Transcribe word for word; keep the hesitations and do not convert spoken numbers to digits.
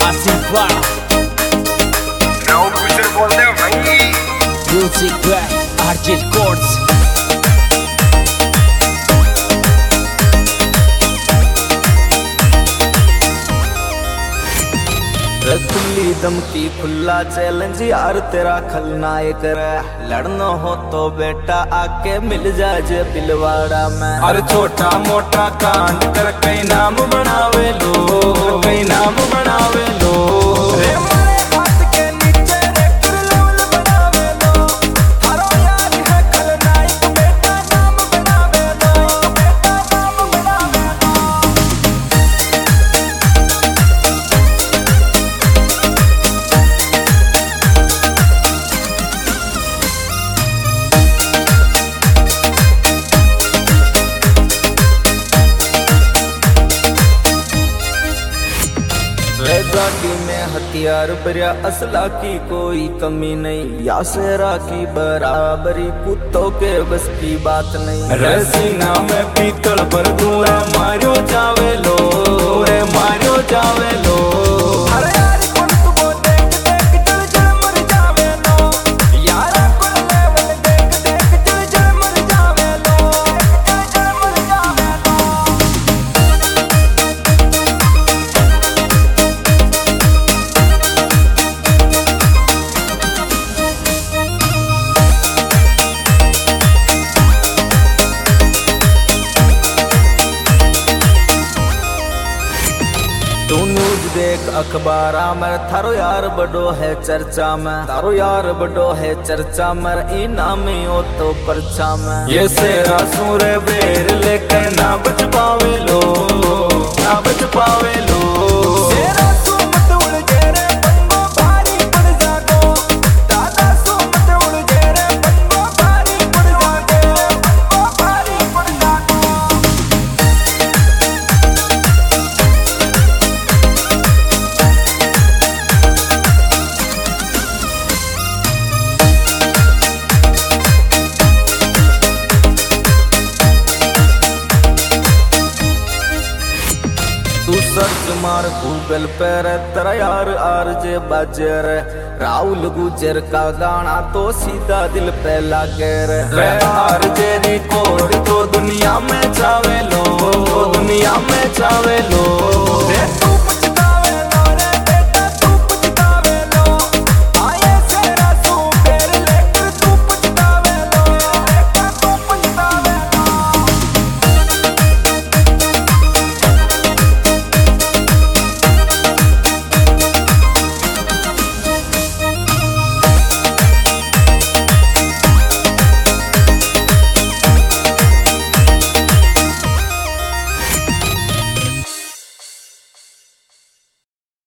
आसिफ वाला round picture बोलते हो भाई। Music by RJ Codes. खुली धमकी खुला चैलेंज यार तेरा खलनायक रे। लड़ना हो तो बेटा आके मिल जाए जे पिलवाड़ा में। और छोटा मोटा कांड कर कई नाम बनावे लो, कई नाम बनावे लो। गाड़ी में हथियार भरिया असला की कोई कमी नहीं। या शेरा की बराबरी कुत्तों के बस की बात नहीं। रसीना में पीतल पर दूरा मारो जावे लो, रे मारो जावे लो। तू न्यूज देख अखबारा में थारो यार बड़ो है चर्चा में। थारो यार बड़ो है चर्चा में इनामी हो तो पर्चा में। ये सेरा सूरे बेर लेकर ना बच पावे लो, ना बच पावे लो। तू सर्च मार गूगल पे रे तेरा यार आर जे बाजे रे। राहुल गुजर का गाना तो सीधा दिल पे लागे रे। रे आर जे रिकॉर्ड तो दुनिया में चावे लो, दुनिया में चावे लो।